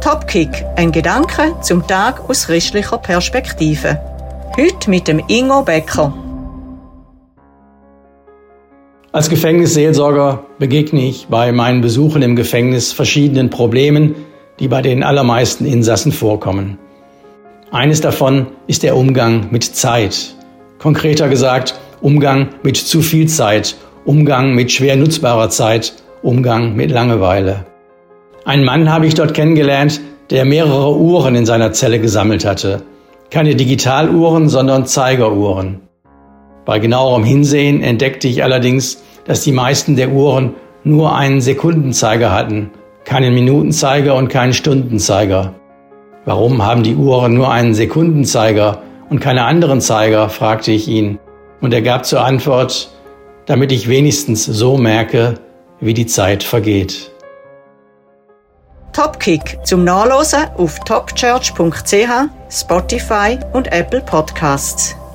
Topkick, ein Gedanke zum Tag aus christlicher Perspektive. Heute mit dem Ingo Becker. Als Gefängnisseelsorger begegne ich bei meinen Besuchen im Gefängnis verschiedenen Problemen, die bei den allermeisten Insassen vorkommen. Eines davon ist der Umgang mit Zeit. Konkreter gesagt, Umgang mit zu viel Zeit, Umgang mit schwer nutzbarer Zeit, Umgang mit Langeweile. Einen Mann habe ich dort kennengelernt, der mehrere Uhren in seiner Zelle gesammelt hatte. Keine Digitaluhren, sondern Zeigeruhren. Bei genauerem Hinsehen entdeckte ich allerdings, dass die meisten der Uhren nur einen Sekundenzeiger hatten, keinen Minutenzeiger und keinen Stundenzeiger. Warum haben die Uhren nur einen Sekundenzeiger und keine anderen Zeiger, fragte ich ihn. Und er gab zur Antwort, damit ich wenigstens so merke, wie die Zeit vergeht. Topkick zum Nachlesen auf topchurch.ch, Spotify und Apple Podcasts.